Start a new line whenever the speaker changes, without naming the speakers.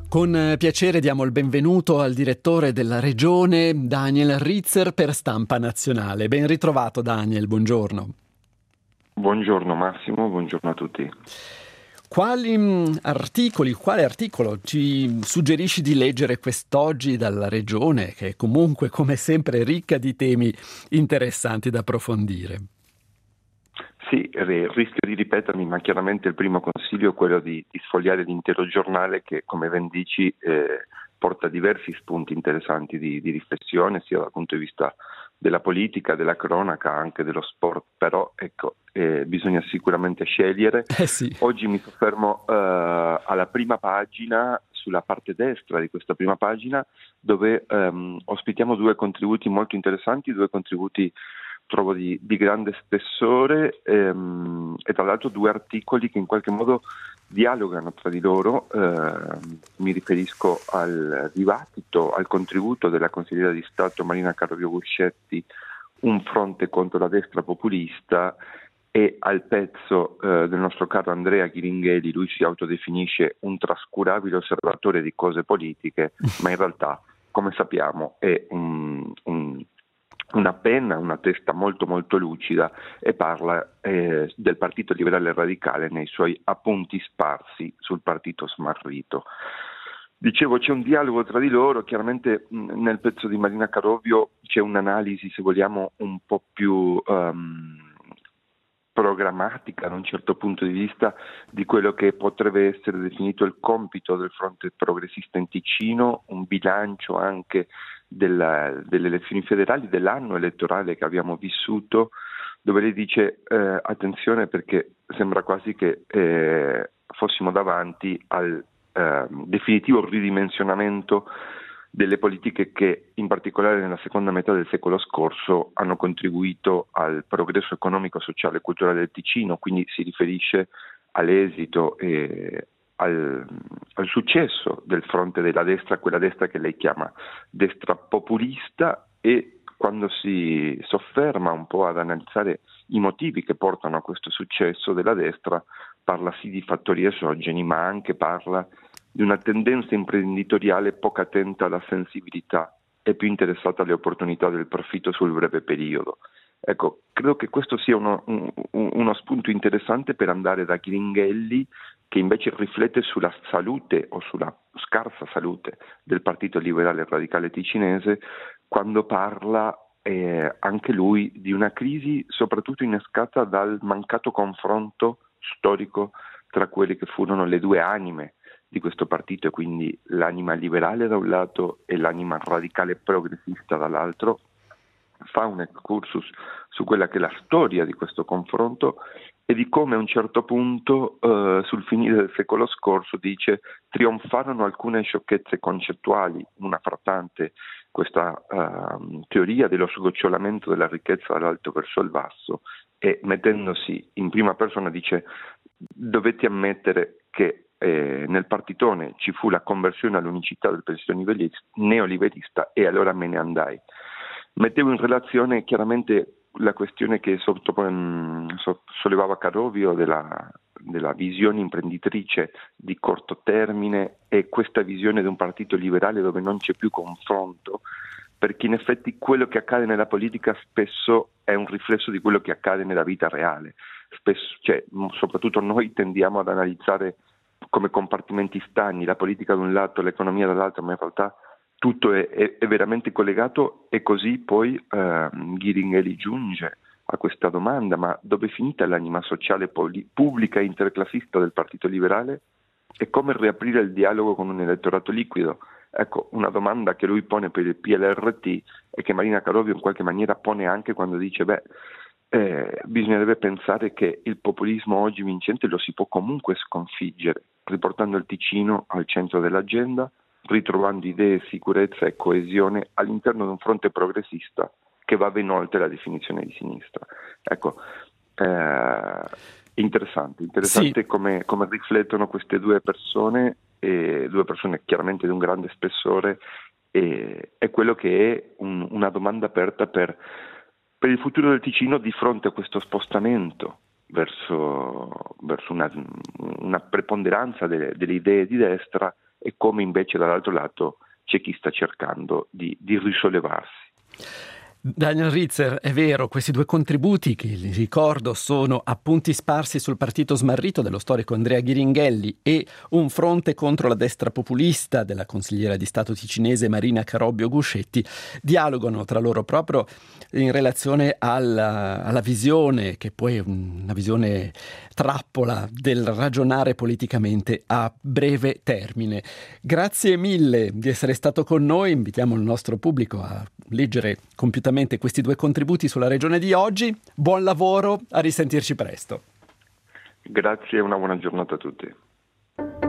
Con piacere diamo il benvenuto al direttore della Regione, Daniel Ritzer, per Stampa Nazionale. Ben ritrovato Daniel, buongiorno.
Buongiorno Massimo, buongiorno a tutti.
Quale articolo ci suggerisci di leggere quest'oggi dalla Regione, che è comunque, come sempre, ricca di temi interessanti da approfondire?
Sì, rischio di ripetermi, ma chiaramente il primo consiglio è quello di sfogliare l'intero giornale che, come ben dici, porta diversi spunti interessanti di riflessione, sia dal punto di vista della politica, della cronaca, anche dello sport, però ecco, bisogna sicuramente scegliere.
Sì.
Oggi mi soffermo alla prima pagina, sulla parte destra di questa prima pagina, dove ospitiamo due contributi molto interessanti, due contributi trovo di grande spessore e tra l'altro due articoli che in qualche modo dialogano tra di loro. Mi riferisco al dibattito, al contributo della consigliera di Stato Marina Carovio Guscetti, Un fronte contro la destra populista, e al pezzo del nostro caro Andrea Ghiringheli. Lui si autodefinisce un trascurabile osservatore di cose politiche, ma in realtà, come sappiamo, è una penna, una testa molto molto lucida, e parla del Partito Liberale Radicale nei suoi appunti sparsi sul partito smarrito. Dicevo, c'è un dialogo tra di loro, chiaramente nel pezzo di Marina Carovio c'è un'analisi, se vogliamo, un po' più programmatica da un certo punto di vista di quello che potrebbe essere definito il compito del fronte progressista in Ticino, un bilancio anche delle elezioni federali, dell'anno elettorale che abbiamo vissuto, dove lei dice attenzione, perché sembra quasi che fossimo davanti al definitivo ridimensionamento delle politiche che in particolare nella seconda metà del secolo scorso hanno contribuito al progresso economico, sociale e culturale del Ticino. Quindi si riferisce all'esito e al successo del fronte della destra, quella destra che lei chiama destra populista, e quando si sofferma un po' ad analizzare i motivi che portano a questo successo della destra, parla sì di fattori esogeni, ma anche parla di una tendenza imprenditoriale poco attenta alla sensibilità e più interessata alle opportunità del profitto sul breve periodo. Ecco, credo che questo sia uno spunto interessante per andare da Ghiringhelli, che invece riflette sulla salute o sulla scarsa salute del Partito Liberale Radicale Ticinese, quando parla anche lui di una crisi soprattutto innescata dal mancato confronto storico tra quelle che furono le due anime di questo partito, e quindi l'anima liberale da un lato e l'anima radicale progressista dall'altro. Fa un excursus su quella che è la storia di questo confronto e di come a un certo punto, sul finire del secolo scorso, dice, trionfarono alcune sciocchezze concettuali, una fra tante questa teoria dello sgocciolamento della ricchezza dall'alto verso il basso, e mettendosi in prima persona dice: dovete ammettere che nel partitone ci fu la conversione all'unicità del pensiero neoliberista, e allora me ne andai. Mettevo in relazione chiaramente la questione che sollevava Carovio della visione imprenditrice di corto termine, e questa visione di un partito liberale dove non c'è più confronto, perché in effetti quello che accade nella politica spesso è un riflesso di quello che accade nella vita reale. Spesso, soprattutto noi tendiamo ad analizzare come compartimenti stagni la politica da un lato, l'economia dall'altro, ma in realtà tutto è veramente collegato. E così poi Ghiringhelli giunge a questa domanda: ma dove è finita l'anima sociale pubblica e interclassista del Partito Liberale, e come riaprire il dialogo con un elettorato liquido? Ecco, una domanda che lui pone per il PLRT e che Marina Carovio in qualche maniera pone anche quando dice bisognerebbe pensare che il populismo oggi vincente lo si può comunque sconfiggere, riportando il Ticino al centro dell'agenda, ritrovando idee, sicurezza e coesione all'interno di un fronte progressista che va ben oltre la definizione di sinistra. Ecco, interessante sì. come riflettono queste due persone chiaramente di un grande spessore, e quello che è una domanda aperta per il futuro del Ticino di fronte a questo spostamento verso una preponderanza delle idee di destra e come invece dall'altro lato c'è chi sta cercando di risollevarsi.
Daniel Ritzer, è vero, questi due contributi che, li ricordo, sono Appunti sparsi sul partito smarrito dello storico Andrea Ghiringhelli e Un fronte contro la destra populista della consigliera di Stato ticinese Marina Carobbio Guscetti, dialogano tra loro proprio in relazione alla visione, che poi è una visione trappola del ragionare politicamente a breve termine. Grazie mille di essere stato con noi, invitiamo il nostro pubblico a leggere compiutamente questi due contributi sulla regione di oggi. Buon lavoro, a risentirci presto.
Grazie e una buona giornata a tutti.